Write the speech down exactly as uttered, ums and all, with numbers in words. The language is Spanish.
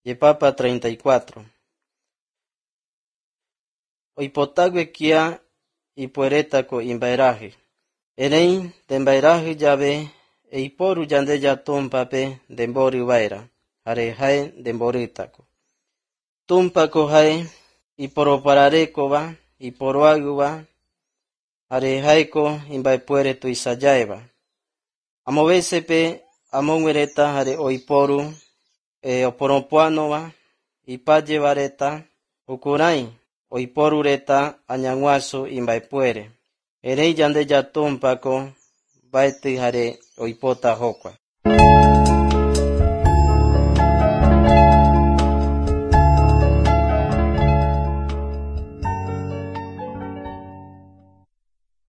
Yepapa treinta y cuatro. Oipotague kia ipueretaco imbairaje. Erei dembairaje llave eiporu yandeya tumpape dembori vaira. Hare hae demboritaco. Tumpaco hae iporoparareko va, iporoagu va. Hare haeko imbaipuere tuisayaeva. Amovesepe amonguereta hare oiporu e oporopuano va, ipaye vareta ukurai. Oiporu reta añanguasu imbaipuere. Erei yandeya tumpako baiti hare oipota hokua.